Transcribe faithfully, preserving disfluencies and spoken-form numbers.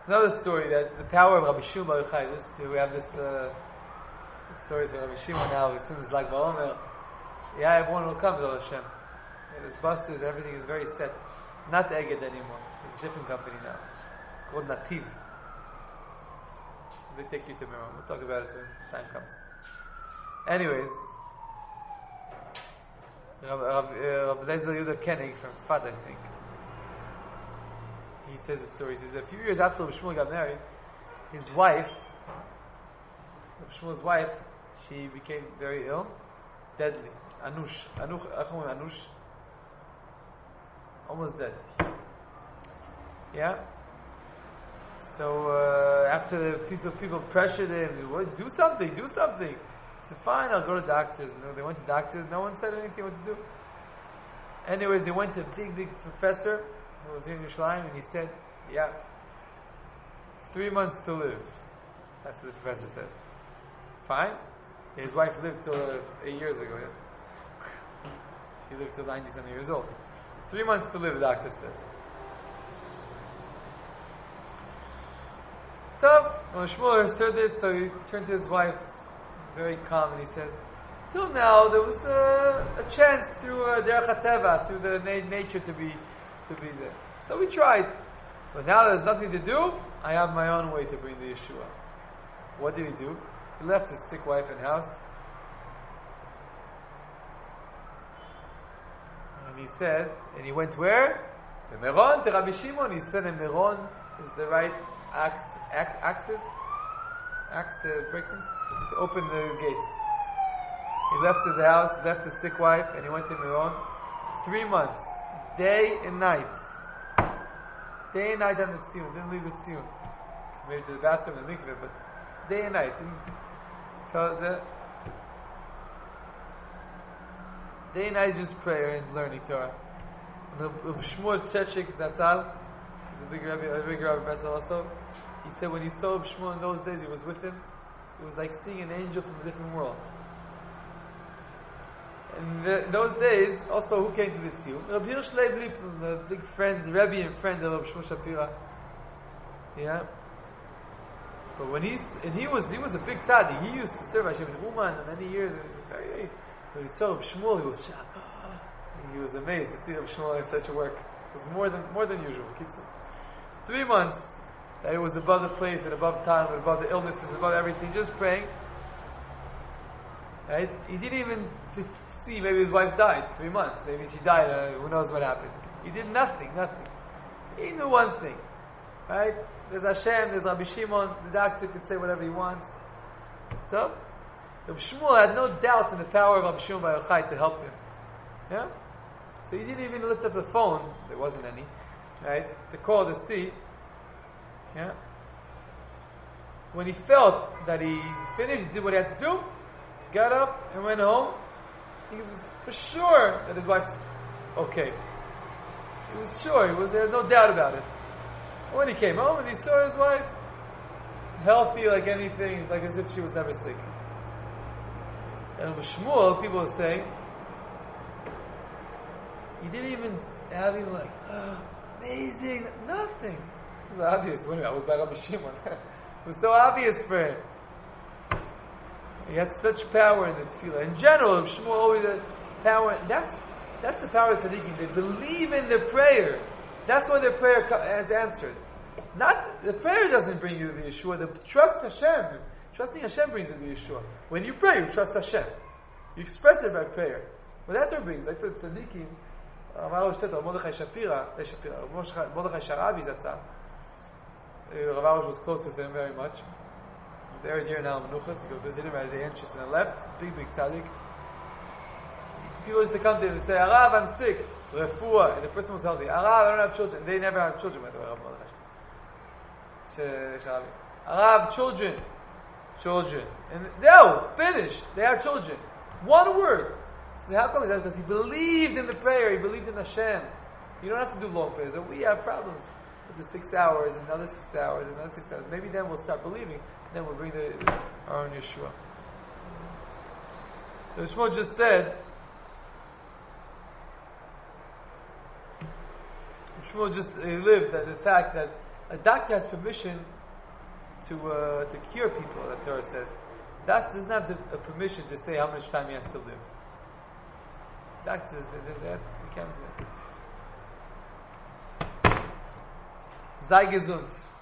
Another story, that the power of Rabbi Shimon Bar Yochai. This, we have this uh, stories from Rabbi Shimon now. As soon as Lag BaOmer, yeah, everyone will come to Hashem. Yeah, there's buses, everything is very set. Not Egged anymore. It's a different company now. It's called Nativ. They take you to Miron. We'll talk about it when time comes. Anyways, Rav, Rav, uh, Rav Lezer Yehuda Koenig from Tzfat, I think, he says the story. He says a few years after Rav Shmuel got married, his wife, Rav Shmuel's wife, she became very ill, deadly. Anush, Anush, Anush, almost dead. Yeah. So uh, after the piece of people pressured him, well, do something, do something. He said, fine, I'll go to doctors. No, they went to doctors. No one said anything what to do. Anyways, they went to a big, big professor who was here in Yerushalayim, and he said, yeah, it's three months to live. That's what the professor said. Fine. His wife lived till uh, eight years ago. Yeah? He lived till ninety-something years old. Three months to live, the doctor said. So, when Shmuel heard this, so he turned to his wife, very calm, and he says, till now, there was a, a chance through uh, Derech HaTeva, through the na- nature to be to be there. So we tried. But now there's nothing to do, I have my own way to bring the Yeshua. What did he do? He left his sick wife in house. And he said, and he went where? To Meron, to Rabbi Shimon. He said, and Meron is the right axe, axe, axes, axe to break things, to open the gates. He left his house, left his sick wife, and he went to Meron. Three months, day and night, day and night on the tziyun. Didn't leave the tziyun. Maybe to the bathroom and the mikveh, but day and night. Didn't tell the day and night just prayer and learning Torah. And Shmuel Tzechik Zatzal, he's a big rabbi, a big rabbi professor also. He said when he saw Shmuel in those days, he was with him. It was like seeing an angel from a different world. And the, in those days, also who came to the tziyun? Rabbi Hirsch Leib Lippmann, the big friend, Rebbe and friend of Rabbi Shmuel Shapira. Yeah. But when he's and he was he was a big tzaddik. He used to serve Hashem in Uman for many years. And very, when he saw Rabbi Shmuel, he was shocked. He was amazed to see Rabbi Shmuel in such a work. It was more than more than usual. Three months that it was above the place and above time and above the illnesses, above everything, just praying. Right? He didn't even to see maybe his wife died. Three months, maybe she died. Uh, who knows what happened? He did nothing, nothing. He knew one thing, right? There's Hashem, there's Rabbi Shimon. The doctor could say whatever he wants. So, Rabbi Shmuel had no doubt in the power of Rabbi Shimon Bar Yochai to help him. Yeah. So he didn't even lift up the phone. There wasn't any, right? To call to see. Yeah. When he felt that he finished, he did what he had to do. Got up and went home. He was for sure that his wife's okay. He was sure. He was there, no doubt about it. When he came home and he saw his wife healthy like anything, like as if she was never sick. And with Shmuel, people were saying he didn't even have even like oh, amazing, nothing. It was obvious. When I was by Rabbi Shimon, it was so obvious for him. He had such power in the tefillah. In general, Shmuel always had power. That's that's the power of tzaddikim. They believe in their prayer. That's why their prayer has answered. Not the prayer doesn't bring you the Yeshua. The trust Hashem, trusting Hashem brings you the Yeshua. When you pray, you trust Hashem. You express it by prayer. Well, that's what brings. Like the tzaddikim, Rav said, Mordechai Shapira, Mordechai Sharabi Zatzal. Rav was close with him very much. They're here now in Menuchas. You go visit him at the entrance on the left. Big, big tzaddik. People used to come to him and say, Arav, I'm sick. Refuah. And the person was healthy. Arav, I don't have children. They never have children, by the way. Arav, children. Children. And no, finished. They have children. One word. So how come? Because he believed in the prayer. He believed in Hashem. You don't have to do long prayers. We have problems. With the six hours, another six hours, another six hours. Maybe then we'll start believing. Then we'll bring the, our own Yeshua. So Shmuel just said, Shmuel just uh, lived that the fact that A doctor has permission to uh, to cure people, the Torah says. Doctor doesn't have the uh, permission to say how much time he has to live. Doctor says that, that we can't do that. Sei gesund.